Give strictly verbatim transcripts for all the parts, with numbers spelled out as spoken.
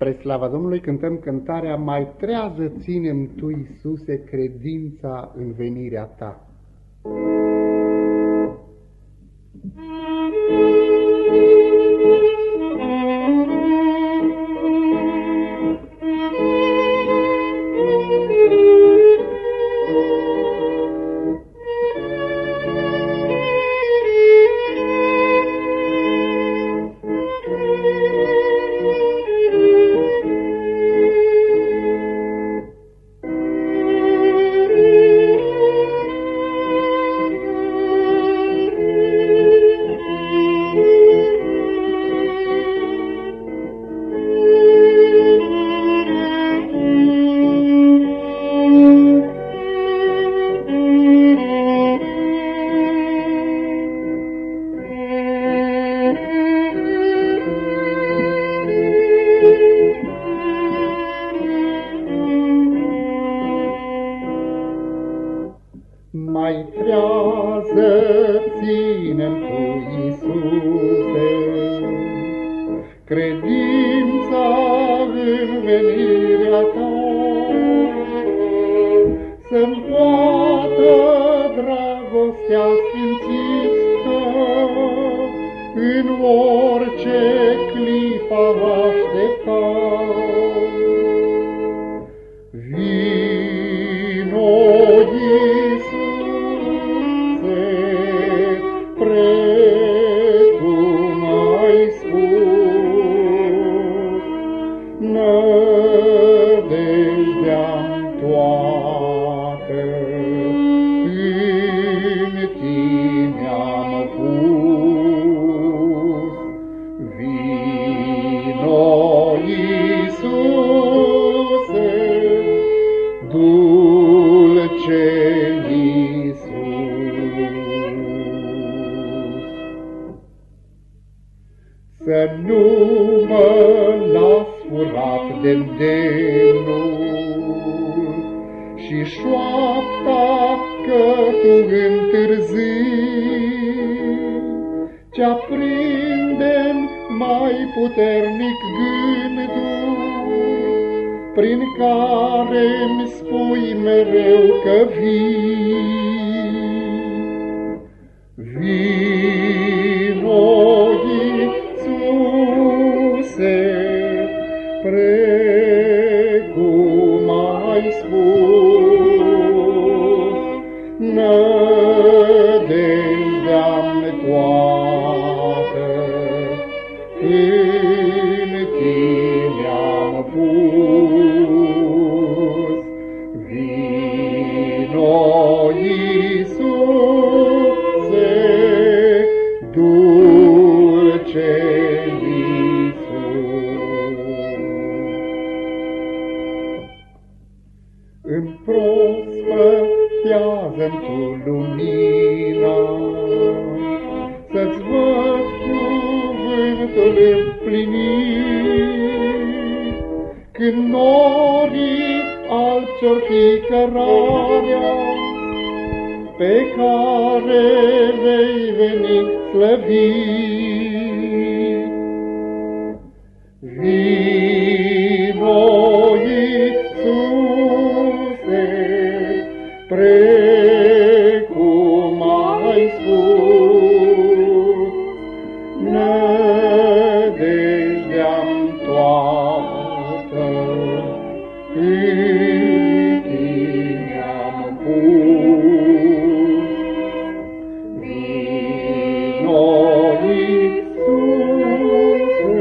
Spre slava Domnului cântăm cântarea Mai trează ținem Tu, Iisuse, credința în venirea Ta. Mai trează ținem Tu, Iisuse, credința în venirea Ta, să-mi poată dragostea sfințită în orice clipă aștepta. Vino, precum ai spus, nădejdea-mi toată în Tine am pus. Vino, Iisuse, dulce să nu mă las furat de-ndemnul și șoapta că Tu întârzii, ce aprinde-n mai puternic gândul, prin care-mi spui mereu că vii. Vino, precum ai spus, nădejdea-mi toată în Tine am pus. Vino, Iisuse, dulce îmi prospătează-mi Tu lumina, să-ți văd cuvântul împlinit, când norii albi ce-or fi cărarea, pe care vei veni slăvit. Vino, precum ai spus, nădejdea-mi toată în Tine am pus. Vino, Iisuse,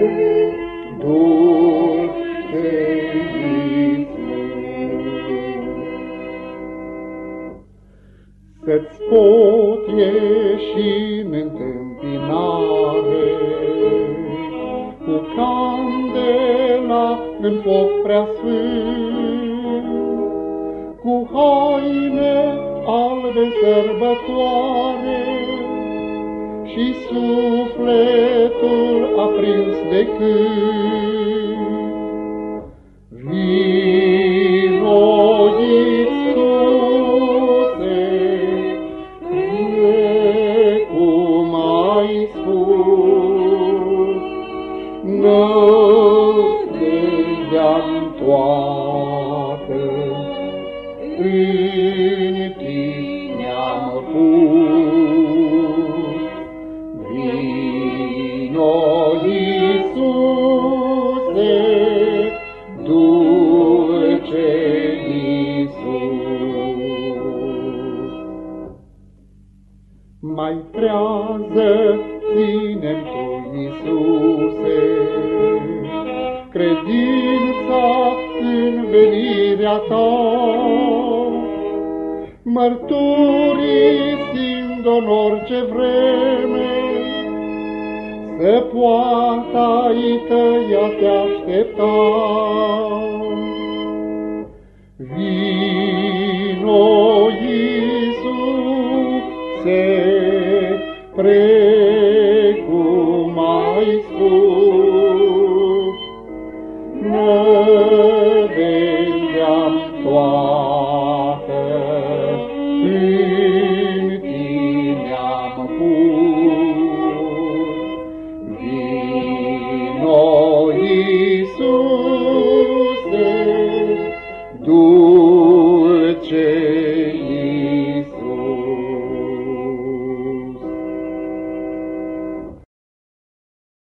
dulce să-ți pot ieși în întâmpinare, cu candela în foc preasfânt, cu haine albe sărbătoare și sufletul aprins de cânt. Vino, Iisuse, precum ai spus, nădejdea toată, în tine am pus. Vino, Iisuse, dulce Iisus. Mai trează ține-mi tu, Iisuse, credința în venirea ta, mărturisind-o în orice vreme, să poată ai tăi a te aștepta. Vino, Iisuse, precum ai spus, nădejdea-mi toată în tine am pus. Vino, Iisuse, dulce Iisus.